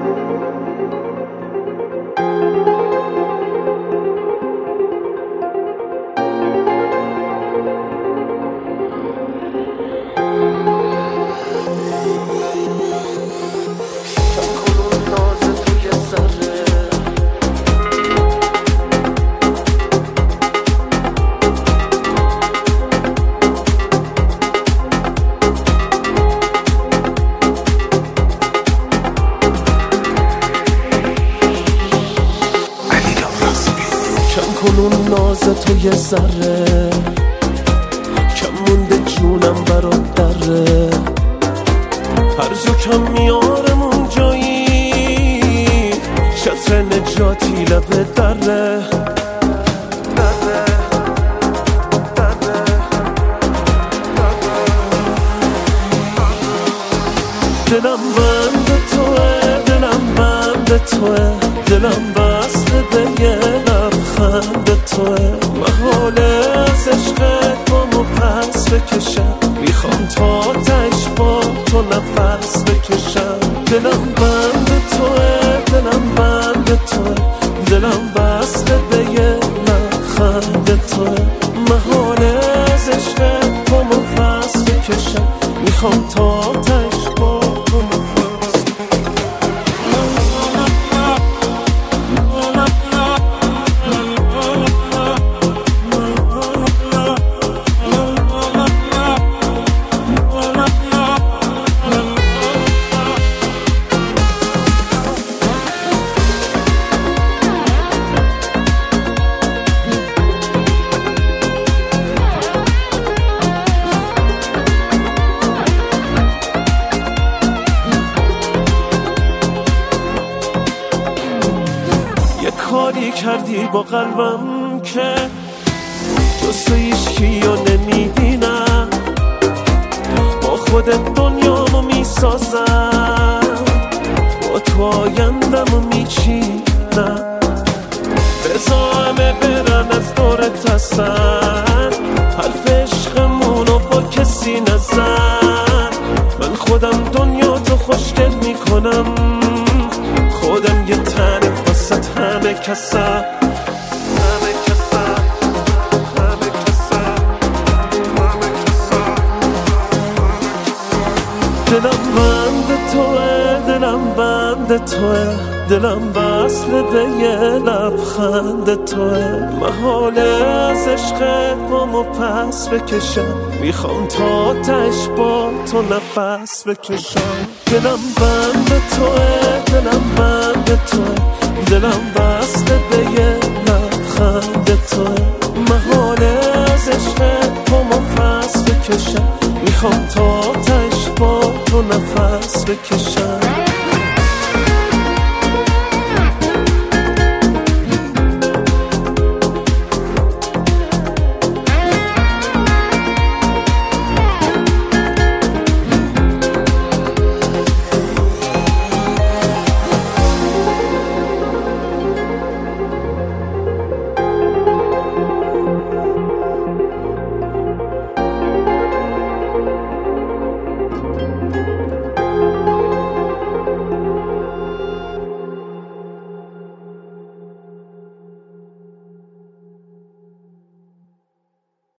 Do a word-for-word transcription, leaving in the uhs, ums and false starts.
کنون ناز تو یه ذره کم مونده جونم برات دره، هر جا کم میارمون جایی چتر نجاتی لبه دره. دلم بند توه، دلم بند توه، دلم بسته به یه لبخند توه. محال از عشقت پامو پس بکشم، میخوام تا تش با تو نفس بکشم. دلم بند توه، دلم بند توه، دلم بسته به یه لبخند توه. محال از عشقت پامو پس بکشم، میخوام تا تش با تو نفس. کاری کردی با قلبم که جز تو هیچکی رو نمیبینم، با خودت دنیامو میسازم، با تو آیندمو میچینم. بذار همه برن از دورت هستن، حرف عشقمونو با کسی نزن. من خودم دنیا تو خوشگل میکنم، خودم یه تنه واسط همه کسم. همه کسم، همه کسم، همه کسم. دلم بند توه، دلم بند توه، دلم وصل به یه لبخند توه. محال از عشقت پامو پس بکشم، میخوام تا تش با تو نفس بکشم. دلم بند توه، دلم بند توه، دلم وصل به یه لبخند توه. محال از عشقت پامو پس بکشم، میخوام تا تش با تو نفس بکشم.